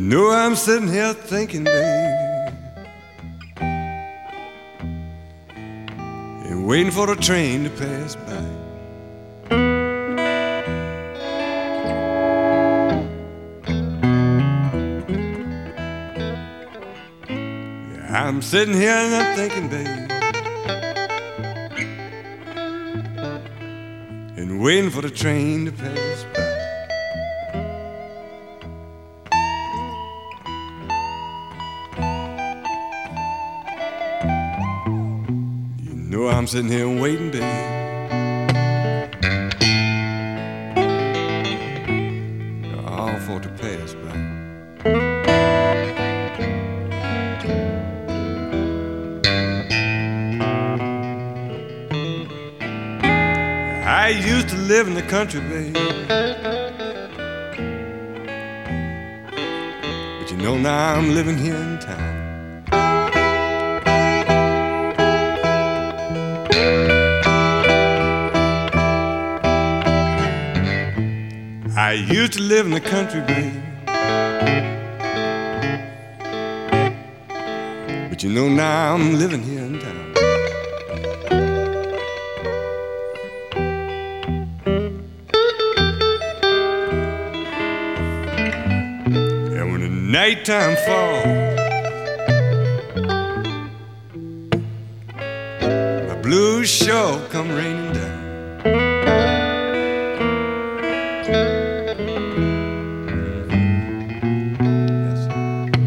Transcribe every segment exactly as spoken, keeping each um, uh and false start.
know I'm sitting here thinking, babe, and waiting for the train to pass by. I'm sitting here and I'm thinking, babe, and waiting for the train to pass by. You know I'm sitting here waiting, babe, all for it to pass by. I used to live in the country, babe, but you know now I'm living here in town. I used to live in the country, babe, but you know now I'm living here in town. Nighttime fall, my blues sure come raining down. Yes, sir.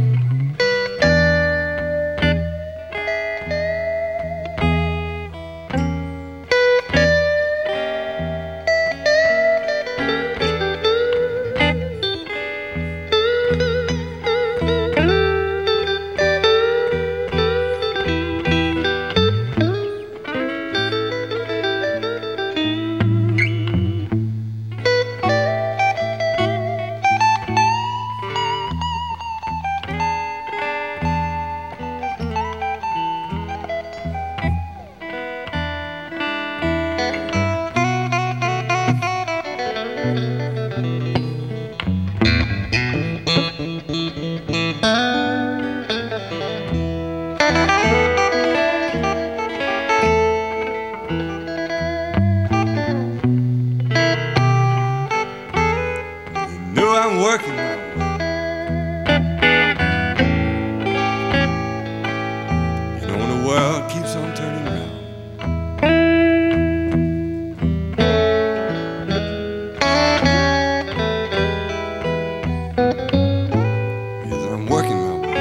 I'm working my way, you know the world keeps on turning around. Yes, I'm working my way,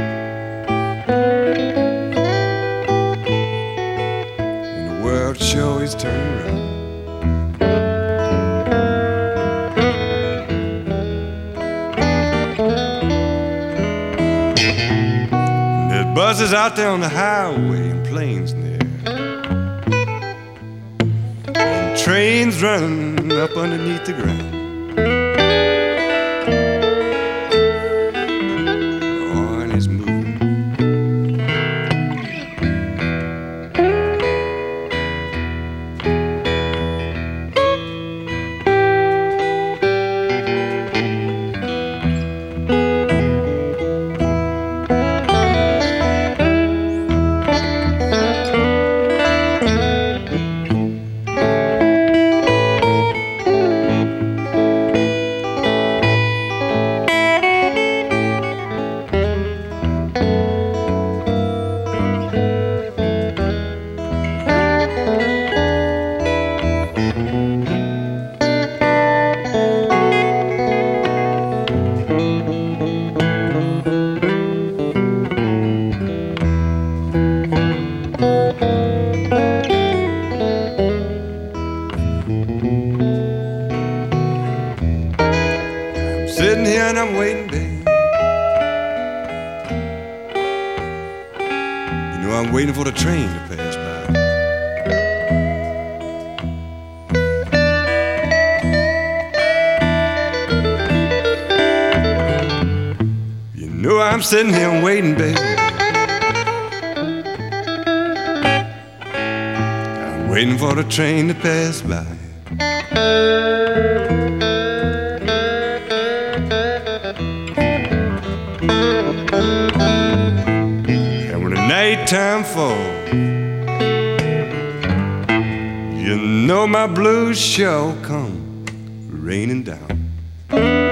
and the world sure is turning around. Buses out there on the highway and planes near, and trains running up underneath the ground. Oh, and it's moving. Sitting here and I'm waiting, babe. You know I'm waiting for the train to pass by. You know I'm sitting here and waiting, babe. I'm waiting for the train to pass by. time falls, you know my blues sure come raining down.